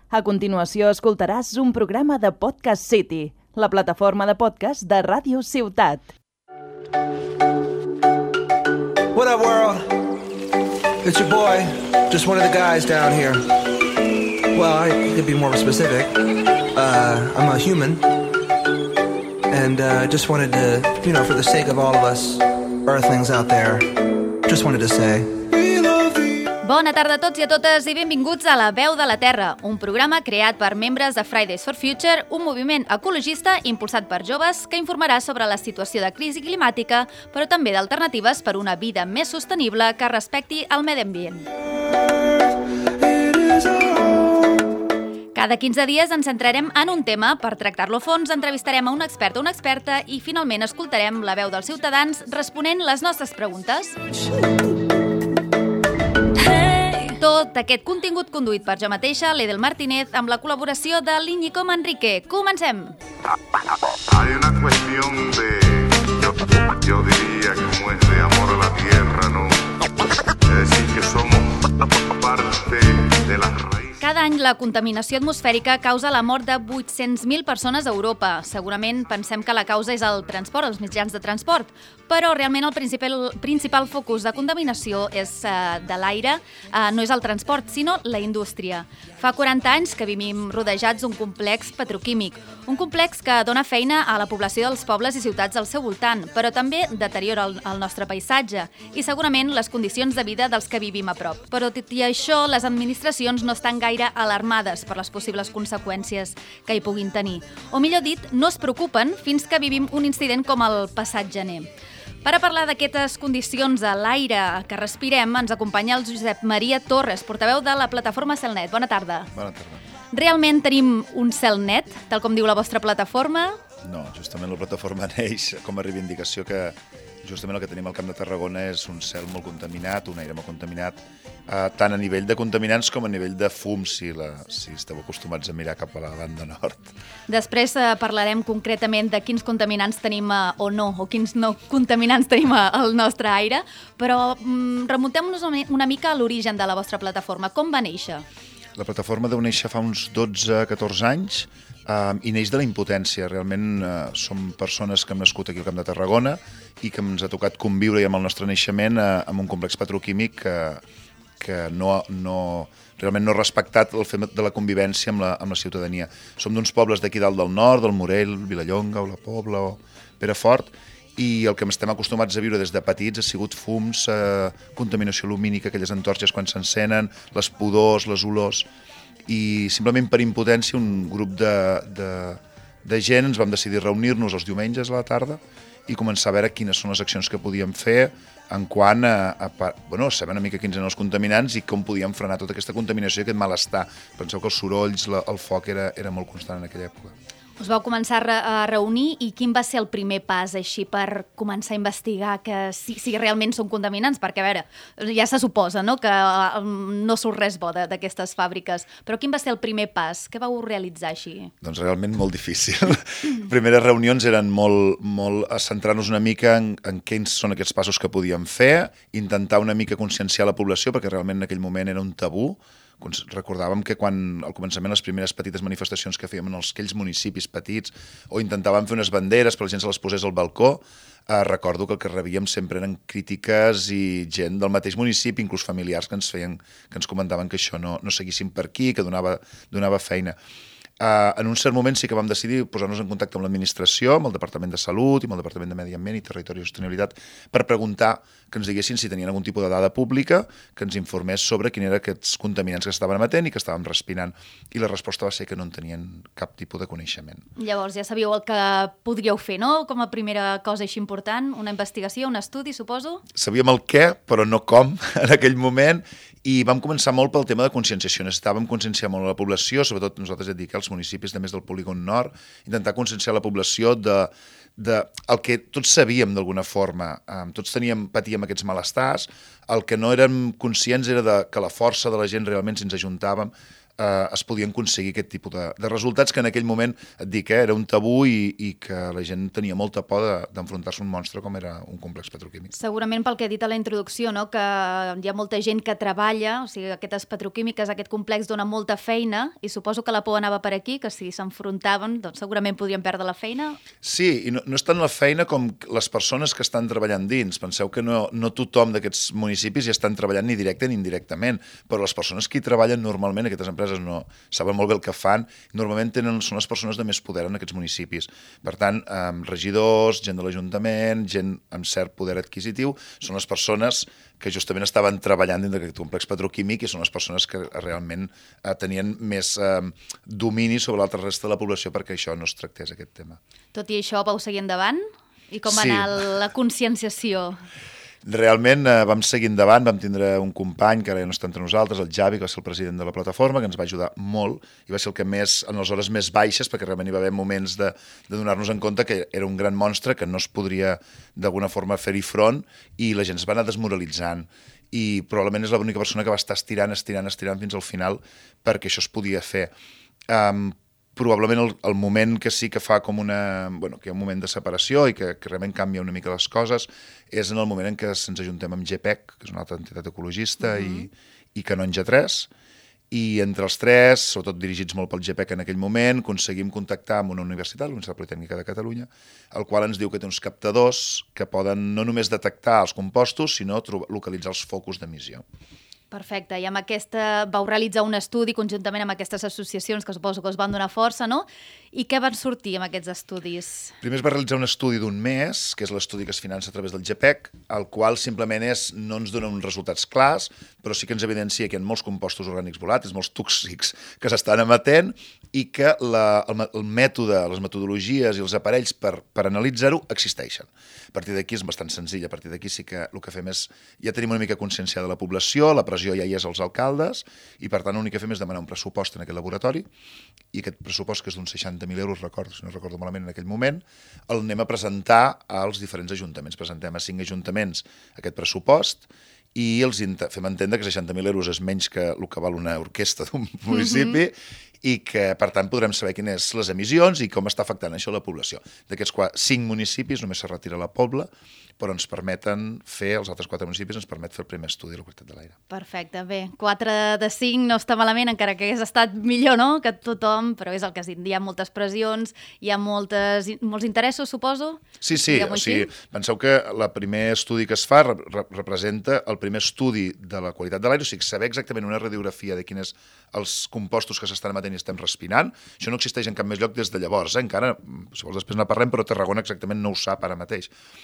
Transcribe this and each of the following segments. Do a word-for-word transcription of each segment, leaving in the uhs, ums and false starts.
A continuació escoltaràs un programa de Podcast City, la plataforma de podcast de Ràdio Ciutat. What up, world? It's your boy, just one of the guys down here. Well, I could be more specific. Uh, I'm a human. And uh, just wanted to, you know, for the sake of all of us earthlings out there, just wanted to say... Bona tarda a tots i a totes i benvinguts a La Veu de la Terra, un programa creat per membres de Fridays for Future, un moviment ecologista impulsat per joves que informarà sobre la situació de crisi climàtica, però també d'alternatives per una vida més sostenible que respecti el medi ambient. Cada quinze dies ens centrarem en un tema. Per tractar-lo a fons, entrevistarem a un expert o una experta i finalment escoltarem la veu dels ciutadans responent les nostres preguntes. Tot aquest contingut conduït per jo mateixa, l'Edel Martínez, amb la col·laboració de l'Iñigo Manrique. Comencem! Hay una cuestión de, yo, yo diría que como es de amor a la tierra, ¿no? Es decir, que somos parte de las raíces. Cada any la contaminació atmosfèrica causa la mort de vuit-cents mil persones a Europa. Segurament pensem que la causa és el transport, els mitjans de transport, però realment el principal, principal focus de contaminació és uh, de l'aire, uh, no és el transport, sinó la indústria. Fa quaranta anys que vivim rodejats d'un complex petroquímic, un complex que dona feina a la població dels pobles i ciutats al seu voltant, però també deteriora el, el nostre paisatge i segurament les condicions de vida dels que vivim a prop. Però tot i això, les administracions no estan gaire alarmades per les possibles conseqüències que hi puguin tenir. O millor dit, no es preocupen fins que vivim un incident com el passat gener. Per a parlar d'aquestes condicions a l'aire que respirem, ens acompanya el Josep Maria Torres, portaveu de la plataforma Celnet. Bona tarda. Bona tarda. Realment tenim un cel net, tal com diu la vostra plataforma? No, justament la plataforma neix com a reivindicació que justament el que tenim al Camp de Tarragona és un cel molt contaminat, un aire molt contaminat, eh, tant a nivell de contaminants com a nivell de fum, si, la, si esteu acostumats a mirar cap a la banda nord. Després eh, parlarem concretament de quins contaminants tenim eh, o no, o quins no contaminants tenim eh, al nostre aire, però mm, remuntem-nos una mica a l'origen de la vostra plataforma. Com va néixer? La plataforma deu néixer fa uns dotze a catorze anys eh, i neix de la impotència. Realment eh, som persones que hem nascut aquí al Camp de Tarragona i que ens ha tocat conviure amb el nostre naixement eh, amb un complex petroquímic que, que no, no, realment no ha respectat el fet de la convivència amb la, amb la ciutadania. Som d'uns pobles d'aquí dalt del nord, del Morell, Vilallonga o la Pobla o Perafort, i el que estem acostumats a viure des de petits ha sigut fums, eh, contaminació lumínica, aquelles antorxes quan s'encenen, les pudors, les olors, i simplement per impotència un grup de, de, de gent ens vam decidir reunir-nos els diumenges a la tarda i començar a veure quines són les accions que podíem fer en quant a, a, a bueno, saber una mica quins eren els contaminants i com podíem frenar tota aquesta contaminació i aquest malestar. Penseu que els sorolls, la, el foc era, era molt constant en aquella època. Us vau començar a reunir i quin va ser el primer pas així per començar a investigar que si, si realment són contaminants? Perquè, a veure, ja se suposa, no?, que no surt res bo d'aquestes fàbriques, però quin va ser el primer pas? Què vau realitzar així? Doncs realment molt difícil. Primeres reunions eren molt, molt a centrar-nos una mica en, en quins són aquests passos que podíem fer, intentar una mica conscienciar la població, perquè realment en aquell moment era un tabú. Recordàvem que quan al començament les primeres petites manifestacions que fèiem en els, aquells municipis petits o intentàvem fer unes banderes per la gent se les posés al balcó, eh, recordo que el que rebíem sempre eren crítiques i gent del mateix municipi, inclús familiars que ens feien, que ens comentaven que això no, no seguíssim per aquí, que donava, donava feina. Uh, en un cert moment sí que vam decidir posar-nos en contacte amb l'administració, amb el Departament de Salut i amb el Departament de Medi Ambient i Territori i Sostenibilitat per preguntar que ens diguessin si tenien algun tipus de dada pública que ens informés sobre quins eren aquests contaminants que estaven emetent i que estàvem respirant. I la resposta va ser que no en tenien cap tipus de coneixement. Llavors ja sabíeu el que podríeu fer, no? Com a primera cosa així important, una investigació, un estudi, suposo? Sabíem el què, però no com en aquell moment. I vam començar molt pel tema de conscienciació. Necessitàvem conscienciar molt la població, sobretot nosaltres hem dit que els municipis de més del polígon nord, intentar conscienciar la població de, de el que tots sabíem d'alguna forma. Um, tots teníem, patíem aquests malestars. El que no érem conscients era de, que la força de la gent realment, si ens ajuntàvem, eh, es podien aconseguir aquest tipus de, de resultats que en aquell moment, et dic, eh, era un tabú i, i que la gent tenia molta por d'enfrontar-se a un monstre com era un complex petroquímic. Segurament pel que he dit a la introducció, no? Que hi ha molta gent que treballa, o sigui, aquestes petroquímiques, aquest complex dona molta feina i suposo que la por anava per aquí, que si s'enfrontaven doncs segurament podrien perdre la feina. Sí, i no, no és tant la feina com les persones que estan treballant dins. Penseu que no, no tothom d'aquests municipis hi estan treballant ni directe ni indirectament, però les persones que hi treballen normalment, aquestes empreses no saben molt bé el que fan, normalment tenen, són les persones de més poder en aquests municipis. Per tant, eh, regidors, gent de l'Ajuntament, gent amb cert poder adquisitiu, són les persones que justament estaven treballant dins d'aquest complex petroquímic i són les persones que realment eh, tenien més eh, domini sobre l'altra resta de la població perquè això no es tractés, aquest tema. Tot i això, vau seguir endavant? I com va Sí. anar la conscienciació? Realment eh, vam seguir endavant, vam tindre un company que ara ja no està entre nosaltres, el Javi, que va ser el president de la plataforma, que ens va ajudar molt i va ser el que més, en les hores més baixes, perquè realment hi va haver moments de, de donar-nos en compte que era un gran monstre, que no es podria d'alguna forma fer-hi front i la gent es va anar desmoralitzant i probablement és l'única persona que va estar estirant, estirant, estirant fins al final perquè això es podia fer. Um, probablement el, el moment que sí que fa com una... Bueno, que hi ha un moment de separació i que, que realment canvia una mica les coses és en el moment en què ens ajuntem amb G P E C, que és una altra entitat ecologista, mm-hmm. i, i Canonja tres, i entre els tres, sobretot dirigits molt pel G P E C en aquell moment, aconseguim contactar amb una universitat, la Universitat Politècnica de Catalunya, el qual ens diu que té uns captadors que poden no només detectar els compostos, sinó localitzar els focus d'emissió. Perfecte, i amb aquesta vau realitzar un estudi conjuntament amb aquestes associacions que suposo que us van donar força, no? I què van sortir amb aquests estudis? Primer es va realitzar un estudi d'un mes, que és l'estudi que es finança a través del G P E C, el qual simplement és, no ens dona uns resultats clars, però sí que ens evidencia que hi ha molts compostos orgànics volàtils, molts tòxics que s'estan emetent i que la, el, el mètode, les metodologies i els aparells per, per analitzar-ho existeixen. A partir d'aquí és bastant senzill, a partir d'aquí sí que el que fem és, ja tenim una mica consciència de la població, la pressió ja hi és als alcaldes i per tant l'únic que fem és demanar un pressupost en aquest laboratori i aquest pressupost, que és d'uns seixanta mil euros, recordo, si no recordo malament en aquell moment, el anem a presentar als diferents ajuntaments. Presentem a cinc ajuntaments aquest pressupost i els fem entendre que seixanta mil euros és menys que el que val una orquestra d'un municipi mm-hmm. i que, per tant, podrem saber quines són les emissions i com està afectant això a la població. D'aquests cinc municipis només se retira la Pobla, però ens permeten fer, els altres quatre municipis ens permet fer el primer estudi de la qualitat de l'aire. Perfecte, bé, quatre de cinc no està malament, encara que hagués estat millor, no?, que tothom, però és el que has dit, hi ha moltes pressions, hi ha moltes, molts interessos, suposo? Sí, sí, o sigui, penseu que el primer estudi que es fa re representa el primer estudi de la qualitat de l'aire, o sigui, saber exactament una radiografia de quins els compostos que s'estan emetent i estem respirant, això no existeix en cap més lloc des de llavors, eh? Encara, si vols després ne parlem, però Tarragona exactament no ho sap ara mateix.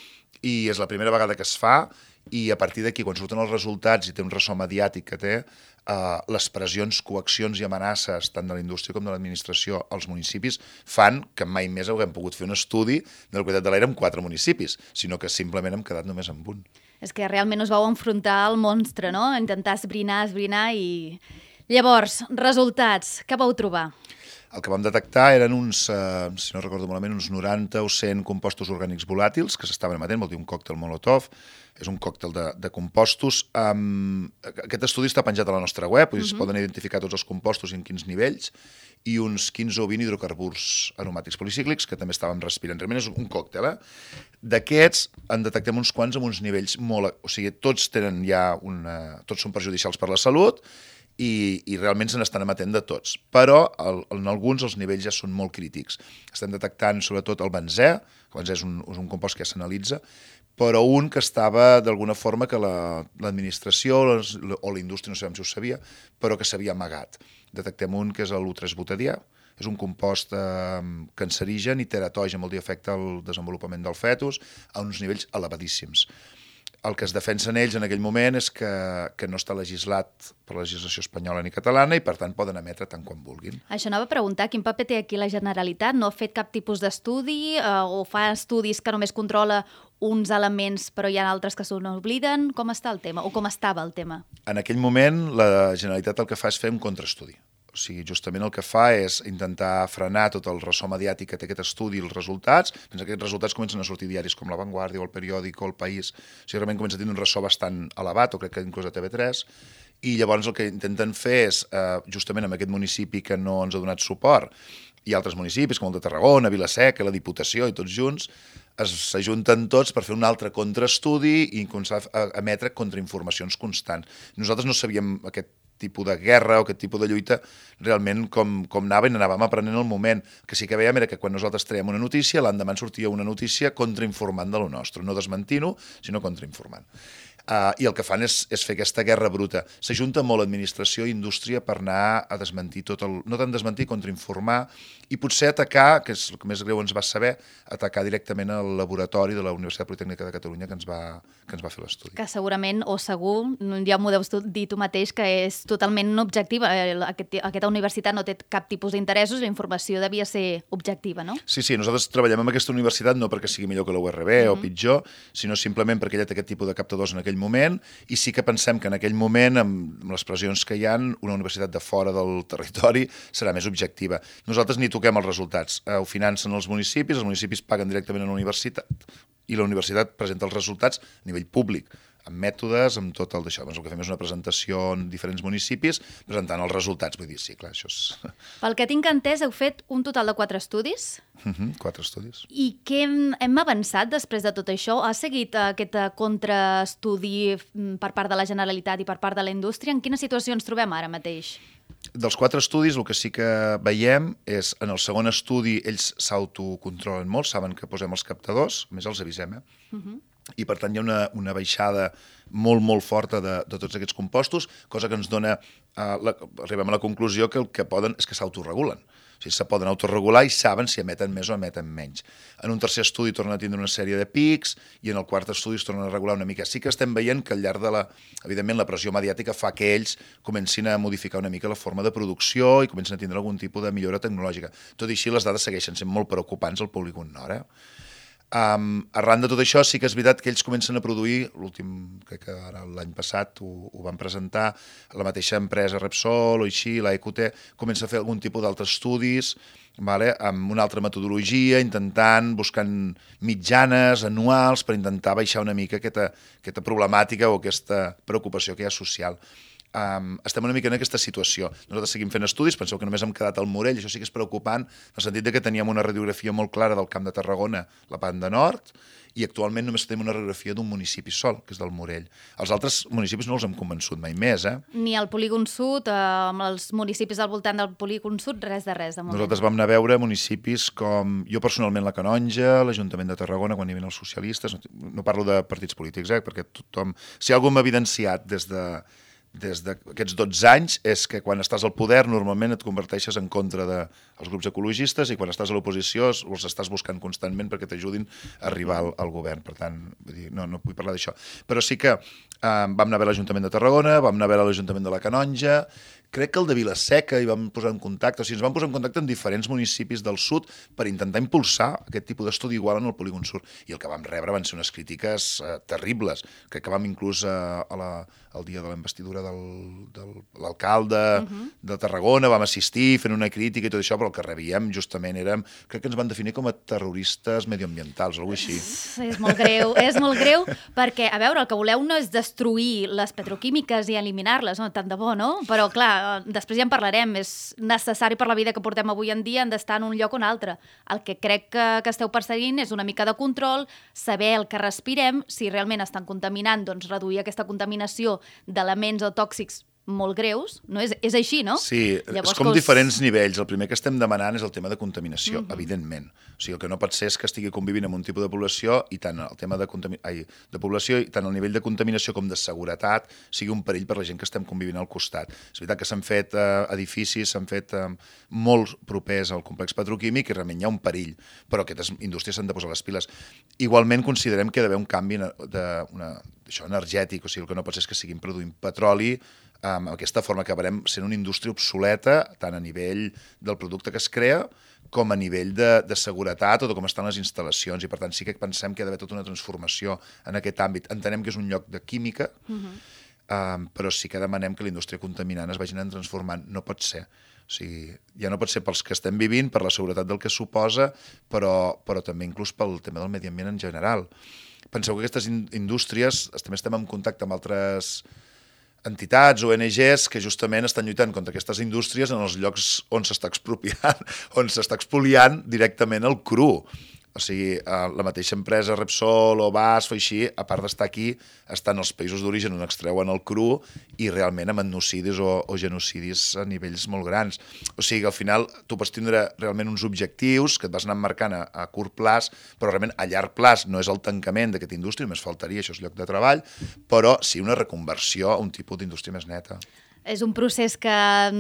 I és la primera vegada que es fa i a partir d'aquí, quan surten els resultats i té un ressò mediàtic que té, eh, les pressions, coaccions i amenaces tant de la indústria com de l'administració als municipis fan que mai més haguem pogut fer un estudi de la qualitat de l'aire en quatre municipis, sinó que simplement hem quedat només amb un. És que realment us vau enfrontar al monstre, no? Intentar esbrinar, esbrinar i... Llavors, resultats, què vau trobar? El que vam detectar eren uns, eh, si no recordo malament, uns noranta o cent compostos orgànics volàtils que s'estaven emetent, vol dir un còctel Molotov, és un còctel de, de compostos. Um, aquest estudi està penjat a la nostra web, uh-huh. Es poden identificar tots els compostos i en quins nivells, i uns quinze o vint hidrocarburs aromàtics policíclics que també estàvem respirant. Realment és un còctel, eh? D'aquests en detectem uns quants amb uns nivells molt... O sigui, tots tenen ja una... tots són perjudicials per la salut, I, i realment se n'estan emetent de tots. Però el, en alguns els nivells ja són molt crítics. Estem detectant sobretot el benzè, el benzè és un, és un compost que ja s'analitza, però un que estava d'alguna forma que l'administració la, o la indústria, no sabem si ho sabia, però que s'havia amagat. Detectem un que és l'u tres butadiè, és un compost eh, cancerigen i teratogen, vol dir afecta el desenvolupament del fetus a uns nivells elevadíssims. El que es defensen ells en aquell moment és que, que no està legislat per la legislació espanyola ni catalana i, per tant, poden emetre tant quan vulguin. Això anava a preguntar, quin paper té aquí la Generalitat? No ha fet cap tipus d'estudi eh, o fa estudis que només controla uns elements però hi ha altres que se n'obliden? Com està el tema? O com estava el tema? En aquell moment, la Generalitat el que fa és fer un contraestudi. O sigui, justament el que fa és intentar frenar tot el ressò mediàtic que té aquest estudi i els resultats. Doncs aquests resultats comencen a sortir diaris com La Vanguardia o El Periòdic o El País. O sigui, realment comença a tenir un ressò bastant elevat, o crec que inclús a T V tres, i llavors el que intenten fer és, eh, justament en aquest municipi que no ens ha donat suport, i altres municipis, com el de Tarragona, Vila-seca, la Diputació i tots junts, s'ajunten tots per fer un altre contraestudi i començar a emetre contrainformacions constants. Nosaltres no sabíem aquest tipus de guerra o aquest tipus de lluita realment com, com anava i n'anàvem aprenent el moment. Que sí que veiem era que quan nosaltres traiem una notícia, l'endemà sortia una notícia contrainformant de lo nostre, no desmentint-ho, sinó contrainformant. Uh, I el que fan és, és fer aquesta guerra bruta. S'ajunta molt administració i indústria per anar a desmentir tot el... No tant desmentir, contrainformar i potser atacar, que és el que més greu ens va saber, atacar directament el laboratori de la Universitat Politècnica de Catalunya que ens va, que ens va fer l'estudi. Que segurament, o segur, ja m'ho deus dir tu mateix, que és totalment objectiva. Aquest, aquesta universitat no té cap tipus d'interessos, la informació devia ser objectiva, no? Sí, sí, nosaltres treballem amb aquesta universitat no perquè sigui millor que la U R B mm-hmm. o pitjor, sinó simplement perquè ella té aquest tipus de captadors en aquell moment, i sí que pensem que en aquell moment, amb les pressions que hi ha, una universitat de fora del territori serà més objectiva. Nosaltres ni toquem els resultats. Eh, ho financen els municipis, els municipis paguen directament a la universitat i la universitat presenta els resultats a nivell públic, amb mètodes, amb tot el d'això. Doncs el que fem és una presentació en diferents municipis presentant els resultats. Vull dir, sí, clar, això és... Pel que tinc entès, heu fet un total de quatre estudis? Uh-huh, quatre estudis. I què hem, hem avançat després de tot això? Ha seguit aquest contraestudi per part de la Generalitat i per part de la indústria? En quina situació ens trobem ara mateix? Dels quatre estudis, el que sí que veiem és, en el segon estudi, ells s'autocontrolen molt, saben que posem els captadors, a més els avisem, eh? Uh-huh. I per tant hi ha una, una baixada molt, molt forta de, de tots aquests compostos, cosa que ens dona, eh, la, arribem a la conclusió que el que poden és que s'autoregulen. O sigui, se poden autoregular i saben si emeten més o emeten menys. En un tercer estudi tornen a tindre una sèrie de pics i en el quart estudi es tornen a regular una mica. Sí que estem veient que al llarg de la... Evidentment, la pressió mediàtica fa que ells comencin a modificar una mica la forma de producció i comencin a tindre algun tipus de millora tecnològica. Tot i així, les dades segueixen sent molt preocupants al polígon nord, eh? Um, arran de tot això, sí que és veritat que ells comencen a produir, l'últim, crec que ara l'any passat ho, ho van presentar, la mateixa empresa Repsol o així, la E Q T, comença a fer algun tipus d'altres estudis, vale, amb una altra metodologia, intentant, buscant mitjanes anuals per intentar baixar una mica aquesta, aquesta problemàtica o aquesta preocupació que hi ha social. Um, estem una mica en aquesta situació. Nosaltres seguim fent estudis, penseu que només hem quedat al Morell, això sí que és preocupant, en el sentit de que teníem una radiografia molt clara del Camp de Tarragona, la Banda Nord, i actualment només tenim una radiografia d'un municipi sol, que és del Morell. Els altres municipis no els hem convençut mai més, eh? Ni al polígon sud, eh, amb els municipis al voltant del polígon sud, res de res, de moment. Nosaltres vam anar a veure municipis com, jo personalment la Canonja, l'Ajuntament de Tarragona, quan hi havia els socialistes, no, no parlo de partits polítics, eh, perquè tothom... Si algú m'ha evidenciat des de des d'aquests dotze anys és que quan estàs al poder normalment et converteixes en contra dels grups ecologistes i quan estàs a l'oposició els estàs buscant constantment perquè t'ajudin a arribar al, al govern. Per tant, vull dir, no, no vull parlar d'això. Però sí que eh, vam anar a veure l'Ajuntament de Tarragona, vam anar a veure l'Ajuntament de la Canonja, crec que el de Vila-seca hi vam posar en contacte, o sigui, ens vam posar en contacte amb diferents municipis del sud per intentar impulsar aquest tipus d'estudi igual en el polígon sud. I el que vam rebre van ser unes crítiques eh, terribles. Crec que vam inclús eh, a la, el dia de la investidura del, del l'alcalde uh-huh. de Tarragona, vam assistir fent una crítica i tot això, però el que rebíem justament érem, crec que ens van definir com a terroristes medioambientals, o alguna cosa així. És molt greu, és molt greu, perquè, a veure, el que voleu no és destruir les petroquímiques i eliminar-les, no? Tant de bo, no? Però, clar, després ja en parlarem, és necessari per la vida que portem avui en dia, han d'estar en un lloc o un altre. El que crec que, que esteu perseguint és una mica de control, saber el que respirem, si realment estan contaminant, doncs reduir aquesta contaminació d'elements o tòxics molt greus, no? És, és així, no? Sí, Llavors, és com us... diferents nivells. El primer que estem demanant és el tema de contaminació, mm-hmm. evidentment. O sigui, el que no pot ser és que estigui convivint amb un tipus de població i tant el tema de, contami... Ai, de població i tant el nivell de contaminació com de seguretat sigui un perill per la gent que estem convivint al costat. És veritat que s'han fet eh, edificis, s'han fet eh, molt propers al complex petroquímic i realment hi ha un perill, però aquestes indústries s'han de posar les piles. Igualment considerem que hi ha d'haver un canvi de, una, això, energètic, o sigui, el que no pot ser és que siguin produint petroli amb aquesta forma acabarem sent una indústria obsoleta, tant a nivell del producte que es crea com a nivell de, de seguretat o de com estan les instal·lacions. I per tant sí que pensem que hi ha d'haver tota una transformació en aquest àmbit. Entenem que és un lloc de química, uh-huh. um, però sí que demanem que la indústria contaminant es vagi anant transformant. No pot ser. O sigui, ja no pot ser pels que estem vivint, per la seguretat del que suposa, però, però també inclús pel tema del medi ambient en general. Penseu que aquestes in- indústries, també estem en contacte amb altres entitats, O N Ges, que justament estan lluitant contra aquestes indústries en els llocs on s'està expropiant, on s'està expoliant directament el cru. O sigui, la mateixa empresa Repsol o B A S F o així, a part d'estar aquí, estan als països d'origen on extreuen el cru i realment amb etnocidis o, o genocidis a nivells molt grans. O sigui que al final tu pots tindre realment uns objectius que et vas anar marcant a, a curt plaç, però realment a llarg plaç no és el tancament d'aquesta indústria, només faltaria, això és lloc de treball, però sí una reconversió a un tipus d'indústria més neta. És un procés que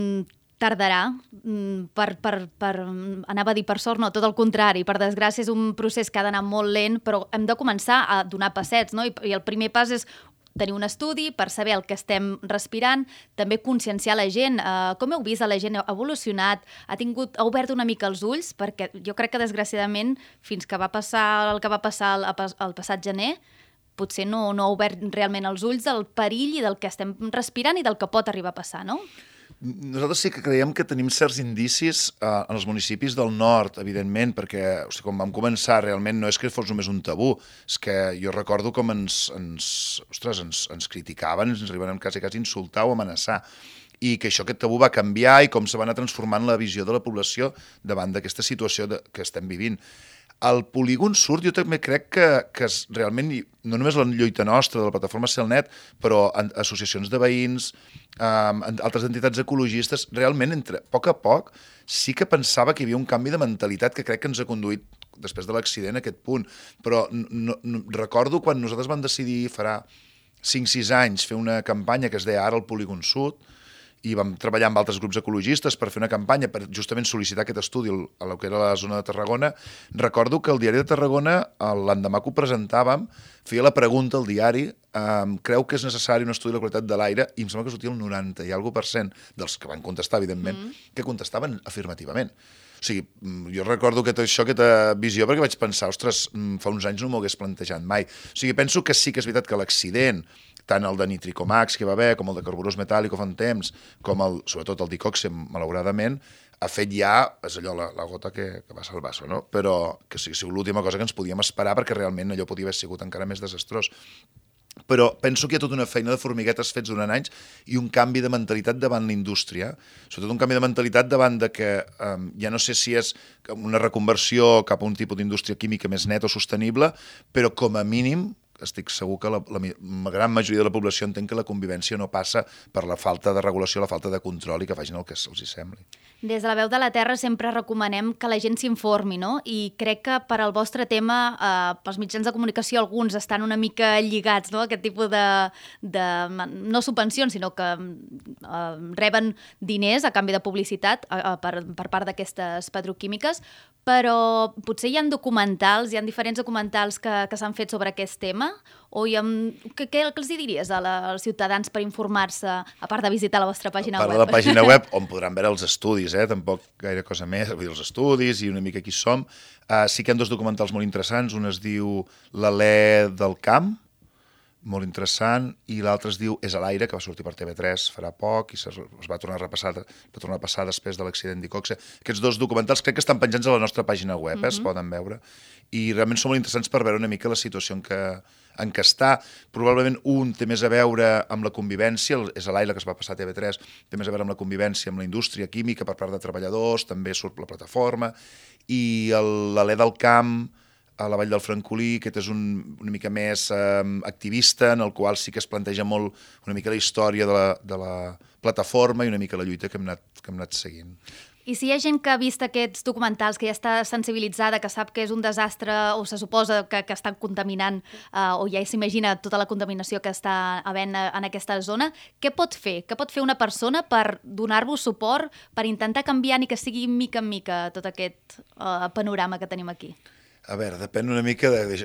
tardarà, per, per, per, anava a dir per sort, no, tot el contrari, per desgràcia és un procés que ha d'anar molt lent, però hem de començar a donar passets, no? I, i el primer pas és tenir un estudi per saber el que estem respirant, també conscienciar la gent. Uh, com heu vist, la gent ha evolucionat, ha, tingut, ha obert una mica els ulls, perquè jo crec que desgraciadament, fins que va passar el que va passar el, el passat gener, potser no, no ha obert realment els ulls del perill i del que estem respirant i del que pot arribar a passar, no? Nosaltres sí que creiem que tenim certs indicis eh, en els municipis del nord, evidentment, perquè o sigui, quan vam començar realment no és que fos només un tabú, és que jo recordo com ens, ens, ostres, ens, ens criticaven, ens arribaven quasi, quasi a insultar o amenaçar, i que això, aquest tabú va canviar i com se va anar transformant la visió de la població davant d'aquesta situació de, que estem vivint. El polígon sud jo també crec que, que és realment, no només la lluita nostra de la plataforma Celnet, però en, associacions de veïns, um, altres entitats ecologistes, realment, entre a poc a poc, sí que pensava que hi havia un canvi de mentalitat que crec que ens ha conduït després de l'accident a aquest punt. Però no, no, recordo quan nosaltres vam decidir, farà cinc sis anys, fer una campanya que es deia Ara al polígon sud, i vam treballar amb altres grups ecologistes per fer una campanya per justament sol·licitar aquest estudi a lo que era la zona de Tarragona. Recordo que el diari de Tarragona, l'endemà que ho presentàvem, feia la pregunta al diari, um, creu que és necessari un estudi de la qualitat de l'aire, i em sembla que sortia el noranta i alguna per cent dels que van contestar, evidentment, mm. que contestaven afirmativament. O sigui, jo recordo que això, aquesta visió, perquè vaig pensar, ostres, fa uns anys no m'ho hagués plantejat mai. O sigui, penso que sí que és veritat que l'accident, tant el de Nitricomax que va haver, com el de carburós metàl·lic fa un temps, com el, sobretot el dicoxe, malauradament, ha fet ja, és allò, la, la gota que, que va salvar el vaso, no? Però que sí, sigui l'última cosa que ens podíem esperar, perquè realment allò podia haver sigut encara més desastrós. Però penso que hi ha tota una feina de formiguetes fets durant anys i un canvi de mentalitat davant la indústria, sobretot un canvi de mentalitat davant de que um, ja no sé si és una reconversió cap a un tipus d'indústria química més neta o sostenible, però com a mínim estic segur que la, la, la gran majoria de la població entén que la convivència no passa per la falta de regulació, la falta de control i que facin el que els hi sembli. Des de la Veu de la Terra sempre recomanem que la gent s'informi, no? I crec que per al vostre tema, eh, pels mitjans de comunicació, alguns estan una mica lligats, no? Aquest tipus de, de no subvencions, sinó que eh, reben diners a canvi de publicitat eh, per, per part d'aquestes petroquímiques, però potser hi ha documentals, hi ha diferents documentals que, que s'han fet sobre aquest tema, o hi ha, què, què els diries a la, als ciutadans per informar-se, a part de visitar la vostra pàgina web? A part de la pàgina web, on podran veure els estudis, eh? Tampoc gaire cosa més, vull dir, els estudis i una mica qui som. Uh, sí que hi ha dos documentals molt interessants, un es diu L'Alè del Camp, molt interessant, i l'altre es diu És a l'aire, que va sortir per T V tres farà poc i es va tornar a repassar, va tornar a passar després de l'accident d'Icoxe. Aquests dos documentals crec que estan penjats a la nostra pàgina web, eh? Es poden veure, i realment són molt interessants per veure una mica la situació en què, en què està. Probablement un té més a veure amb la convivència, És a l'aire, que es va passar a T V tres, té més a veure amb la convivència amb la indústria química per part de treballadors, també surt la plataforma, i l'Alè del Camp, a la Vall del Francolí, aquest és un, una mica més eh, activista, en el qual sí que es planteja molt una mica la història de la, de la plataforma i una mica la lluita que hem anat, que hem anat seguint. I si hi ha gent que ha vist aquests documentals, que ja està sensibilitzada, que sap que és un desastre o se suposa que, que estan contaminant eh, o ja s'imagina tota la contaminació que està havent en aquesta zona, què pot fer? Què pot fer una persona per donar-vos suport, per intentar canviar ni que sigui mica en mica tot aquest eh, panorama que tenim aquí? A veure, depèn una mica de...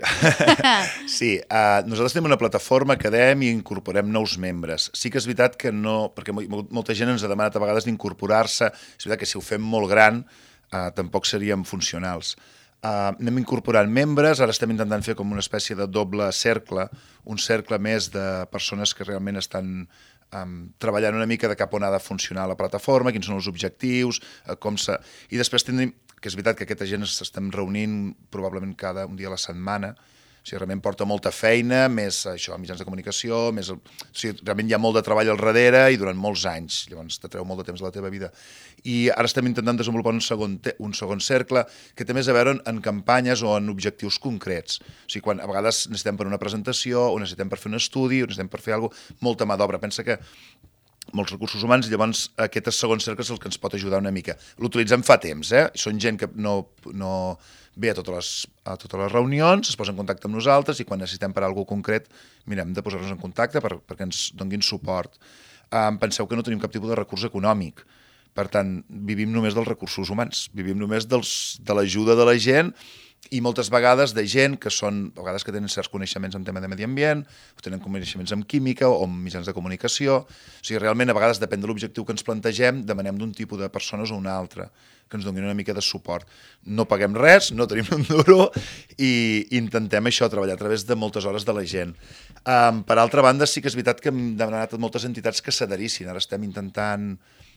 Sí, uh, nosaltres tenim una plataforma, quedem i incorporem nous membres. Sí que és veritat que no... Perquè molta gent ens ha demanat a vegades d'incorporar-se. És veritat que si ho fem molt gran, uh, tampoc seríem funcionals. Uh, anem incorporant membres, ara estem intentant fer com una espècie de doble cercle, un cercle més de persones que realment estan um, treballant una mica de cap on ha de funcionar la plataforma, quins són els objectius, uh, com se... I després tindrem... que és veritat que aquesta gent s'estem reunint probablement cada un dia a la setmana, O sigui, realment porta molta feina, més això, mitjans de comunicació, més... El... O sigui, realment hi ha molt de treball al darrere i durant molts anys, llavors te treu molt de temps de la teva vida. I ara estem intentant desenvolupar un segon, te... un segon cercle que té més a veure en, en campanyes o en objectius concrets. O sigui, quan a vegades necessitem per una presentació, o necessitem per fer un estudi, o necessitem per fer alguna cosa, molta mà d'obra. Pensa que molts recursos humans, i llavors aquest segon cercle és el que ens pot ajudar una mica. L'utilitzem fa temps, eh? Són gent que no, no ve a totes, les, a totes les reunions, es posa en contacte amb nosaltres i quan necessitem per alguna cosa concret mirem de posar-nos en contacte per, perquè ens donguin suport. Um, penseu que no tenim cap tipus de recurs econòmic. Per tant, vivim només dels recursos humans, vivim només dels, de l'ajuda de la gent i moltes vegades de gent que són, a vegades que tenen certs coneixements en tema de medi ambient, o tenen coneixements en química o en mitjans de comunicació. O sigui, realment, a vegades, depèn de l'objectiu que ens plantegem, demanem d'un tipus de persones o un altre, que ens donin una mica de suport. No paguem res, no tenim un duro, i intentem això, treballar a través de moltes hores de la gent. Um, per altra banda, sí que és veritat que hem demanat a moltes entitats que s'adherissin. Ara estem intentant...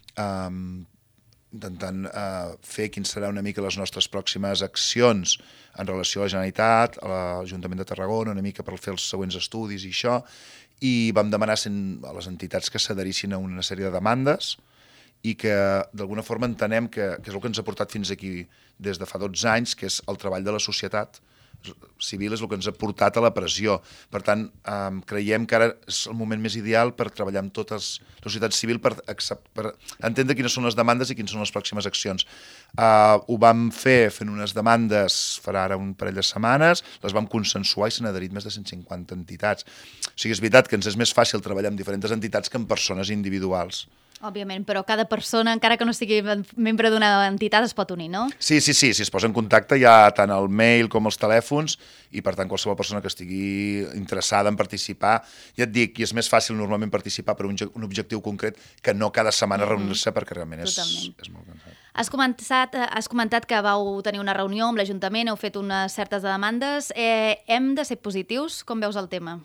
Um, intentant uh, fer quins seran una mica les nostres pròximes accions en relació a la Generalitat, a l'Ajuntament de Tarragona, una mica per fer els següents estudis i això, i vam demanar a les entitats que s'adherissin a una sèrie de demandes i que d'alguna forma entenem que, que és el que ens ha portat fins aquí des de fa dotze anys, que és el treball de la societat civil, és el que ens ha portat a la pressió. Per tant, eh, creiem que ara és el moment més ideal per treballar amb totes la societat civil per, accept, per entendre quines són les demandes i quines són les pròximes accions. Eh, ho vam fer fent unes demandes farà ara un parell de setmanes, les vam consensuar i s'han adherit més de cent cinquanta entitats. O sigui, és veritat que ens és més fàcil treballar amb diferents entitats que amb persones individuals. Òbviament, però cada persona, encara que no sigui membre d'una entitat, es pot unir, no? Sí, sí, sí, si es posa en contacte hi ha tant el mail com els telèfons i per tant qualsevol persona que estigui interessada en participar, ja et dic, i és més fàcil normalment participar per un, un objectiu concret que no cada setmana mm-hmm. reunir-se perquè realment és, és molt cansat. Has comentat, has comentat que vau tenir una reunió amb l'Ajuntament, heu fet unes certes demandes. Eh, hem de ser positius? Com veus el tema?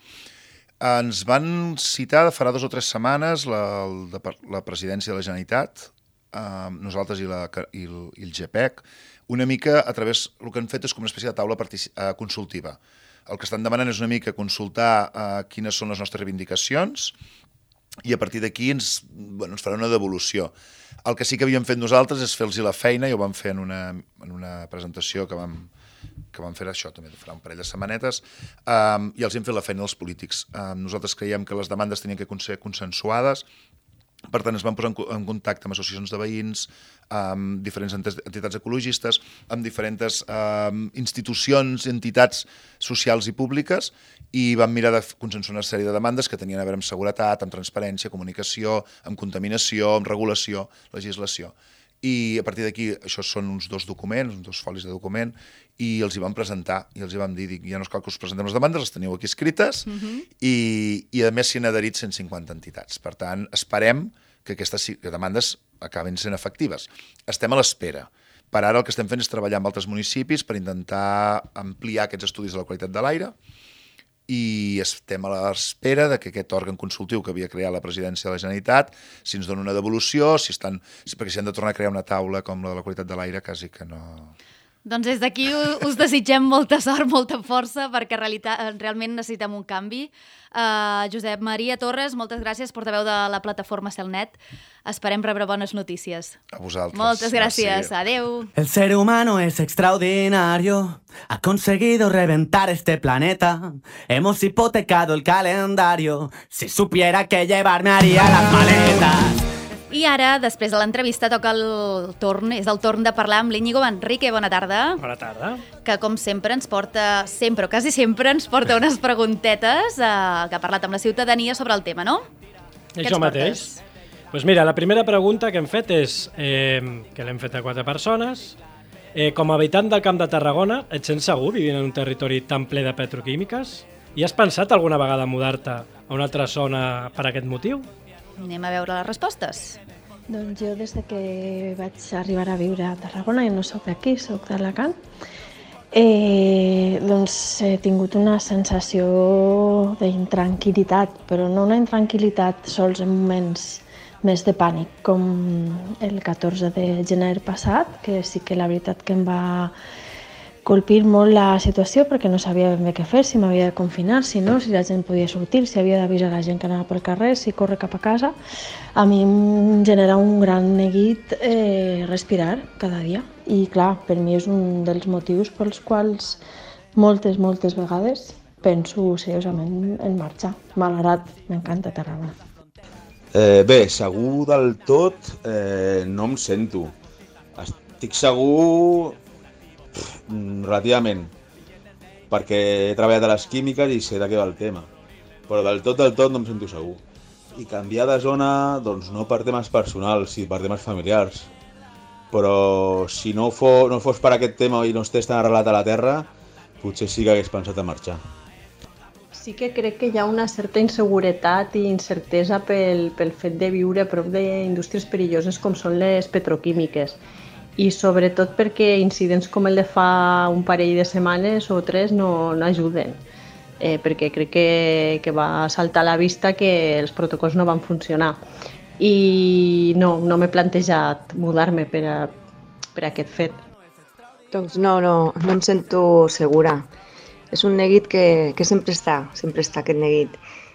Ens van citar farà dues o tres setmanes la, la, la presidència de la Generalitat, eh, nosaltres i, la, i, el, i el G P E C, una mica a través, el que han fet és com una espècie de taula eh, consultiva. El que estan demanant és una mica consultar eh, quines són les nostres reivindicacions i a partir d'aquí ens, bueno, ens farà una devolució. El que sí que havíem fet nosaltres és fer-los la feina i ho vam fer en una, en una presentació que vam... que vam fer això també farà un parell de setmanetes, um, i els hem fet la feina dels polítics. Um, nosaltres creiem que les demandes tenien que ser consensuades, per tant ens vam posar en contacte amb associacions de veïns, amb diferents entitats ecologistes, amb diferents um, institucions, entitats socials i públiques, i vam mirar de consensuar una sèrie de demandes que tenien a veure amb seguretat, amb transparència, comunicació, amb contaminació, amb regulació, legislació. I a partir d'aquí, això són uns dos documents, uns dos folis de document, i els hi vam presentar, i els hi vam dir, dic, ja no és cal que us presentem les demandes, les teniu aquí escrites, uh-huh. i, i a més s'hi han adherit cent cinquanta entitats. Per tant, esperem que aquestes que demandes acabin sent efectives. Estem a l'espera. Per ara el que estem fent és treballar amb altres municipis per intentar ampliar aquests estudis de la qualitat de l'aire, i estem a l'espera de que aquest òrgan consultiu que havia creat la presidència de la Generalitat si ens dona una devolució, si estan, perquè si han de tornar a crear una taula com la de la qualitat de l'aire, quasi que no... Doncs des d'aquí us desitgem molta sort, molta força, perquè realment necessitem un canvi. Uh, Josep Maria Torres, moltes gràcies, portaveu de la plataforma Celnet. Esperem rebre bones notícies. A vosaltres. Moltes gràcies. Ah, sí. Adeu. El ser humano es extraordinario, ha conseguido reventar este planeta. Hemos hipotecado el calendario, si supiera que llevarme haría las maletas. I ara, després de l'entrevista, toca el torn, és el torn de parlar amb l'Íñigo Manrique. Bona tarda. Bona tarda. Que, com sempre, ens porta, sempre o quasi sempre, ens porta unes preguntetes eh, que ha parlat amb la ciutadania sobre el tema, no? És jo mateix. Doncs pues mira, la primera pregunta que hem fet és, eh, que l'hem fet a quatre persones, eh, com a habitant del Camp de Tarragona, et sents segur vivint en un territori tan ple de petroquímiques? I has pensat alguna vegada mudar-te a una altra zona per aquest motiu? Anem a veure les respostes. Doncs jo des de que vaig arribar a viure a Tarragona, i no sóc d'aquí, sóc d'Alacant, eh, doncs he tingut una sensació d'intranquil·litat, però no una intranquil·litat sols en moments més de pànic, com el catorze de gener passat, que sí que la veritat que em va colpir molt la situació perquè no sabia ben bé què fer, si m'havia de confinar, si no, si la gent podia sortir, si havia d'avisar la gent que anava pel carrer, si corre cap a casa. A mi em genera un gran neguit eh, respirar cada dia. I clar, per mi és un dels motius pels quals moltes, moltes vegades penso seriosament en marxar. Malgrat, m'encanta Tarragona. Eh, bé, segur del tot eh, no em sento. Estic segur pff, relativament, perquè he treballat a les químiques i sé de què va el tema. Però del tot, del tot no em sento segur. I canviar de zona, doncs no per temes personals, sinó per temes familiars. Però si no fos, no fos per aquest tema i no estigués tan arrelat a la terra, potser sí que hagués pensat a marxar. Sí que crec que hi ha una certa inseguretat i incertesa pel, pel fet de viure a prop d'indústries perilloses com són les petroquímiques. I sobretot perquè incidents com el de fa un parell de setmanes o tres no, no ajuden. Eh, perquè crec que, que va saltar a la vista que els protocols no van funcionar. I no, no m'he plantejat mudar-me per, a, per a aquest fet. Doncs no, no, no em sento segura. És un neguit que, que sempre està, sempre està aquest neguit.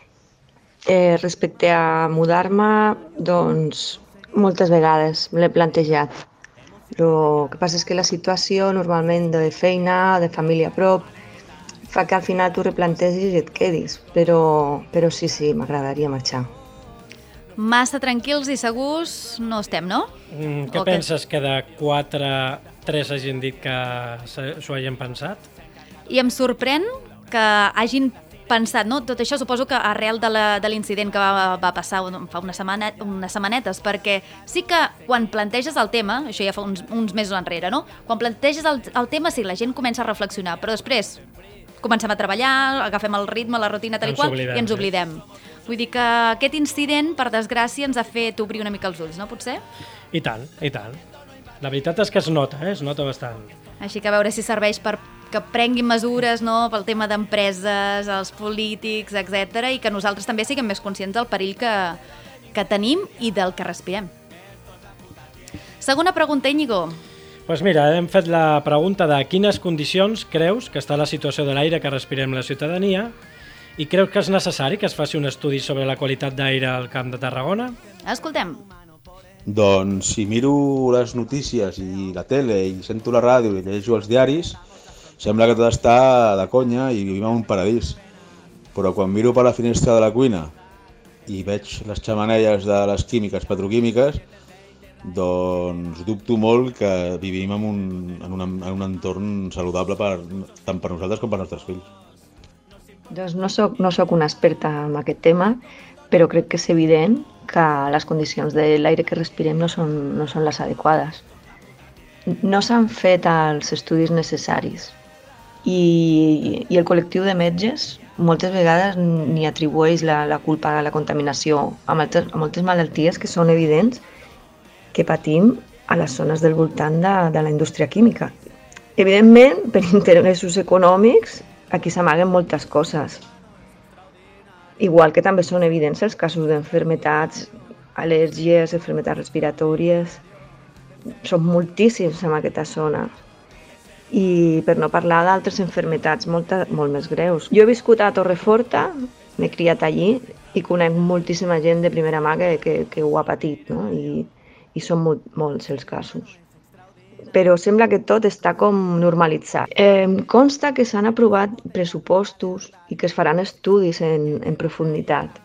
Eh, respecte a mudar-me, doncs moltes vegades me l'he plantejat. El que passa és que la situació normalment de feina, de família a prop, fa que al final tu replantegis i et quedis, però, però sí, sí, m'agradaria marxar. Massa tranquils i segurs no estem, no? Mm, què O penses que de quatre, tres hagin dit que s'ho hagin pensat? I em sorprèn que hagin pensat, no? Tot això suposo que arrel de la, de l'incident que va, va passar fa una setmana, unes setmanetes, perquè sí que quan planteges el tema, això ja fa uns, uns mesos enrere, no? Quan planteges el, el tema sí, la gent comença a reflexionar, però després comencem a treballar, agafem el ritme, la rutina tal i qual, i ens oblidem. Vull dir que aquest incident, per desgràcia, ens ha fet obrir una mica els ulls, no? Potser? I tant, i tant. La veritat és que es nota, eh? Es nota bastant. Així que a veure si serveix per que prenguin mesures, no?, pel tema d'empreses, els polítics, etcètera, i que nosaltres també siguem més conscients del perill que, que tenim i del que respirem. Segona pregunta, Íñigo. Doncs pues mira, hem fet la pregunta de quines condicions creus que està la situació de l'aire que respirem la ciutadania i creus que és necessari que es faci un estudi sobre la qualitat d'aire al Camp de Tarragona? Escoltem. Doncs si miro les notícies i la tele i sento la ràdio i llegeixo els diaris, sembla que tot està de conya i vivim en un paradís. Però quan miro per la finestra de la cuina i veig les xemeneies de les químiques, petroquímiques, doncs dubto molt que vivim en un, en un, en un entorn saludable per, tant per nosaltres com per els nostres fills. Doncs no soc, no soc una experta en aquest tema, però crec que és evident que les condicions de l'aire que respirem no són, no són les adequades. No s'han fet els estudis necessaris i, i el col·lectiu de metges moltes vegades ni atribueix la, la culpa a la contaminació a moltes, a moltes malalties que són evidents que patim a les zones del voltant de, de la indústria química. Evidentment, per interessos econòmics, aquí s'amaguen moltes coses. Igual que també són evidents els casos d'enfermetats, al·lèrgies, enfermetats respiratòries. Són moltíssims en aquesta zona. I per no parlar d'altres enfermetats molt, molt més greus. Jo he viscut a Torreforta, m'he criat allí i conec moltíssima gent de primera mà que, que, que ho ha patit, no? I, i són molt, molts els casos. Però sembla que tot està com normalitzat. Eh, consta que s'han aprovat pressupostos i que es faran estudis en, en profunditat.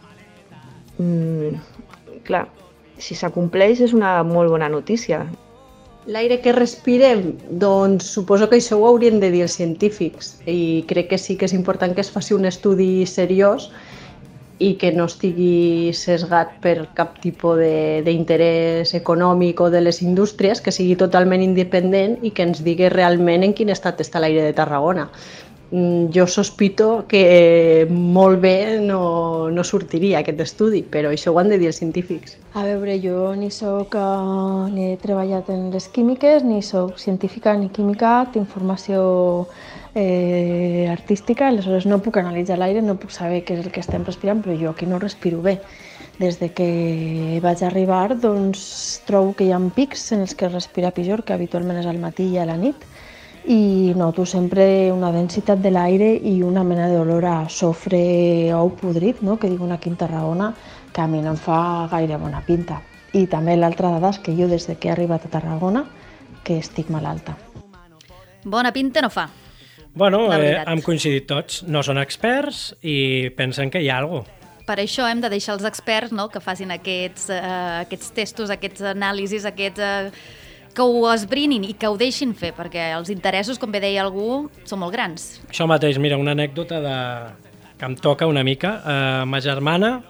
Mm, clar, si s'acompleix és una molt bona notícia. L'aire que respirem, doncs suposo que això ho haurien de dir els científics i crec que sí que és important que es faci un estudi seriós i que no estigui sesgat per cap tipus d'interès econòmic o de les indústries, que sigui totalment independent i que ens digui realment en quin estat està l'aire de Tarragona. Jo sospito que molt bé no, no sortiria aquest estudi, però això ho han de dir els científics. A veure, jo ni soc, uh, ni he treballat en les químiques, ni soc científica ni química, tinc formació eh, artística, aleshores no puc analitzar l'aire, no puc saber què és el que estem respirant, però jo aquí no respiro bé. Des de que vaig arribar, doncs, trobo que hi ha pics en els que es respira pitjor, que habitualment és al matí i a la nit, i noto sempre una densitat de l'aire i una mena d'olor a sofre ou podrit, no? Que diuen aquí en Tarragona, que a mi no em fa gaire bona pinta. I també l'altra dada és que jo des que he arribat a Tarragona que estic malalta. Bona pinta no fa. Bueno, eh, hem coincidit tots. No són experts i pensen que hi ha alguna cosa. Per això hem de deixar els experts, no?, que facin aquests, eh, aquests testos, aquests anàlisis, aquests, eh, que ho esbrinin i que ho deixin fer, perquè els interessos, com bé deia algú, són molt grans. Això mateix, mira, una anècdota de... que em toca una mica. Eh, ma germana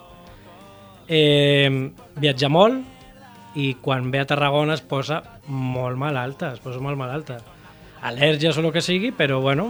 eh, viatja molt i quan ve a Tarragona es posa molt malalta, es posa molt malalta. Al·lèrgies o el que sigui, però bueno,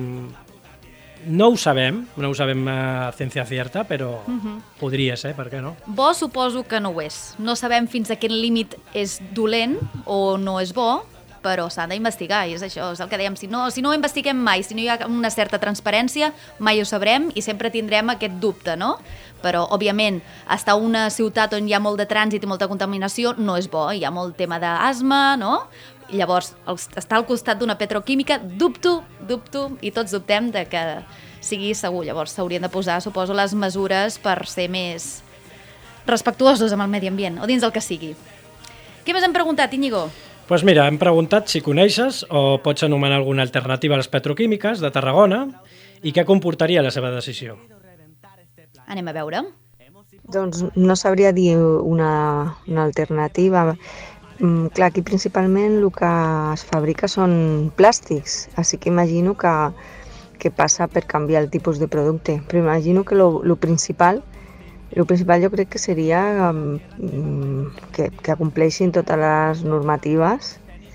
no ho sabem, no ho sabem a ciència cierta, però uh-huh. podria ser, per què no? Bo suposo que no ho és. No sabem fins a quin límit és dolent o no és bo, però s'ha d'investigar, i és això, és el que dèiem, si no, si no ho investiguem mai, si no hi ha una certa transparència, mai ho sabrem i sempre tindrem aquest dubte, no? Però, òbviament, estar a una ciutat on hi ha molt de trànsit i molta contaminació no és bo, hi ha molt tema d'asma, no? Llavors, estar al costat d'una petroquímica, dubto, dubto, i tots dubtem de que sigui segur. Llavors, s'haurien de posar, suposo, les mesures per ser més respectuosos amb el medi ambient, o dins del que sigui. Què més hem preguntat, Íñigo? Doncs pues mira, hem preguntat si coneixes o pots anomenar alguna alternativa a les petroquímiques de Tarragona i què comportaria la seva decisió. Anem a veure. Doncs no sabria dir una, una alternativa. Mm, clar, aquí principalment el que es fabrica són plàstics, així que imagino que, que passa per canviar el tipus de producte. Però imagino que lo, lo principal lo principal jo crec que seria um, que, que compleixin totes les normatives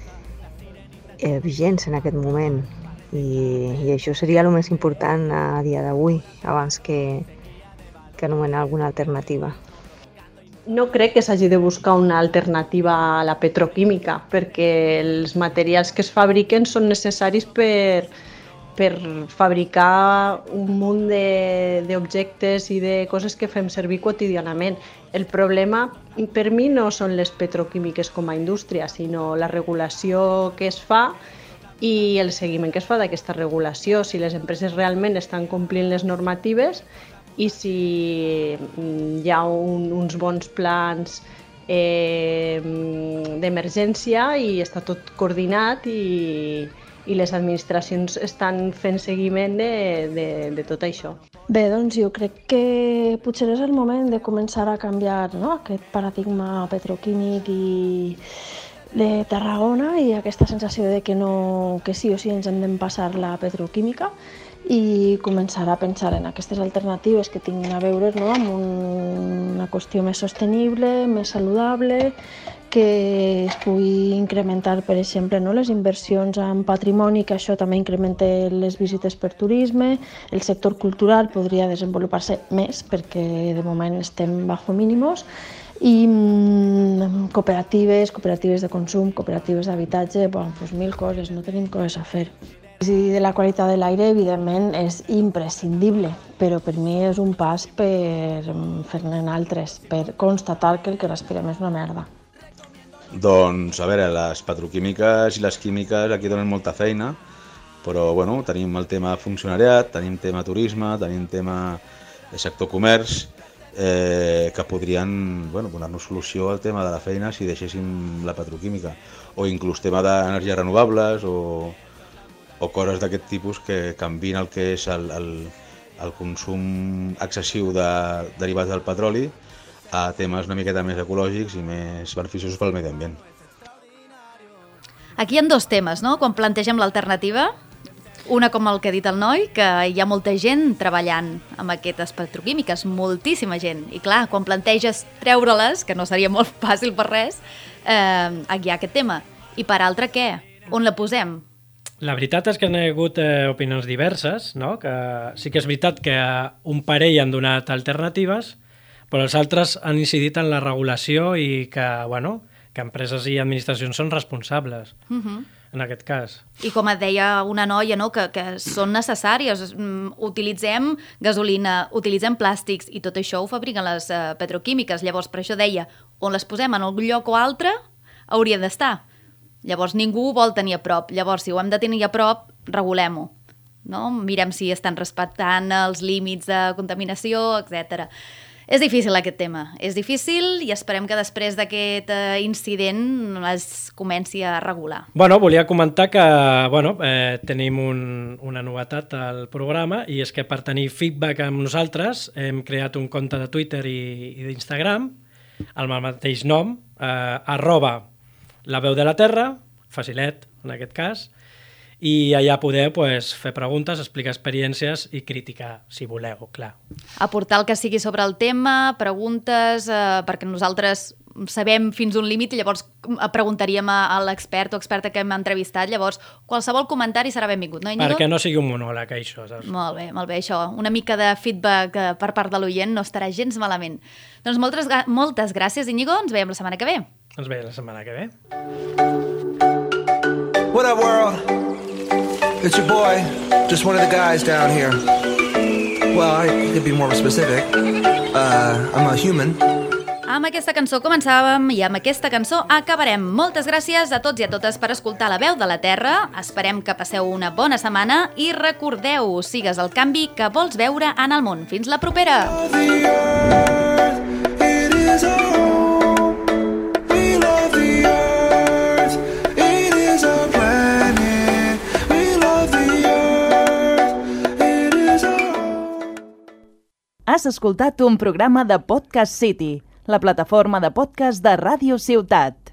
eh, vigents en aquest moment. I, i això seria el més important a dia d'avui, abans que, que anomenar alguna alternativa. No crec que s'hagi de buscar una alternativa a la petroquímica, perquè els materials que es fabriquen són necessaris per, per fabricar un munt d'objectes i de coses que fem servir quotidianament. El problema per mi no són les petroquímiques com a indústria, sinó la regulació que es fa i el seguiment que es fa d'aquesta regulació, si les empreses realment estan complint les normatives i si hi ha un, uns bons plans eh, d'emergència i està tot coordinat i, i les administracions estan fent seguiment de, de, de tot això. Bé, doncs jo crec que potser és el moment de començar a canviar, no?, aquest paradigma petroquímic i de Tarragona i aquesta sensació de que, no, que sí o sí ens hem d'empassar la petroquímica i començar a pensar en aquestes alternatives que tinguin a veure, no?, amb una qüestió més sostenible, més saludable, que es pugui incrementar, per exemple, no?, les inversions en patrimoni, que això també incrementa les visites per turisme. El sector cultural podria desenvolupar-se més perquè de moment estem bajo mínimos. I mm, cooperatives, cooperatives de consum, cooperatives d'habitatge, bueno, doncs mil coses, no tenim coses a fer. I de la qualitat de l'aire, evidentment, és imprescindible, però per mi és un pas per fer-ne altres, per constatar que el que respirem és una merda. Doncs, a veure, les petroquímiques i les químiques aquí donen molta feina, però bueno, tenim el tema funcionariat, tenim tema turisme, tenim tema sector comerç, eh, que podrien bueno, donar-nos solució al tema de la feina si deixéssim la petroquímica, o inclús tema d'energies renovables o, o coses d'aquest tipus que canvien el que és el, el, el consum excessiu de derivats del petroli a temes una miqueta més ecològics i més beneficiosos pel medi ambient. Aquí hi ha dos temes, no?, quan plantegem l'alternativa. Una com el que ha dit el noi, que hi ha molta gent treballant amb aquestes petroquímiques, moltíssima gent. I clar, quan planteges treure-les, que no seria molt fàcil per res, eh, aquí hi ha aquest tema. I per altra, què? On la posem? La veritat és que hi ha hagut eh, opinions diverses, no? Que sí que és veritat que un parell han donat alternatives, però els altres han incidit en la regulació i que, bueno, que empreses i administracions són responsables. Uh -huh. En aquest cas. I com et deia una noia, no?, que, que són necessàries. Utilitzem gasolina, utilitzem plàstics i tot això ho fabriquen les uh, petroquímiques. Llavors, per això deia, on les posem en algun lloc o altre, hauria d'estar. Llavors ningú vol tenir a prop. Llavors, si ho hem de tenir a prop, regulem-ho. No? Mirem si estan respectant els límits de contaminació, etcètera. És difícil aquest tema, és difícil i esperem que després d'aquest eh, incident es comenci a regular. Bueno, volia comentar que bueno, eh, tenim un, una novetat al programa i és que per tenir feedback amb nosaltres hem creat un compte de Twitter i, i d'Instagram amb el mateix nom, eh, arroba la veu de la terra, facilet en aquest cas, i allà podeu pues, fer preguntes, explicar experiències i criticar, si voleu, clar. Aportar el que sigui sobre el tema, preguntes, eh, perquè nosaltres sabem fins un límit i llavors preguntaríem a, a l'expert o experta que hem entrevistat, llavors qualsevol comentari serà benvingut, no, Íñigo? Perquè no sigui un monòleg, això. Saps? Molt bé, molt bé, això. Una mica de feedback eh, per part de l'oient no estarà gens malament. Doncs moltes, moltes gràcies, Íñigo, ens veiem la setmana que ve. Ens veiem la setmana que ve. What up, world? It's your boy, just one of the guys down here. Well, I could be more specific. Uh, I'm a human. Amb aquesta cançó començàvem i amb aquesta cançó acabarem. Moltes gràcies a tots i a totes per escoltar La Veu de la Terra. Esperem que passeu una bona setmana i recordeu, sigues el canvi que vols veure en el món. Fins la propera! Has escoltat un programa de Podcast City, la plataforma de podcast de Ràdio Ciutat.